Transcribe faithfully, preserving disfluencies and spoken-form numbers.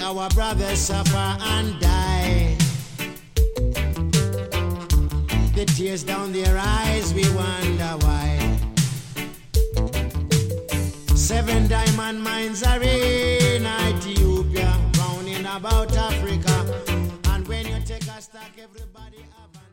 our brothers suffer and die. The tears down their eyes, we wonder why. Seven diamond mines are in.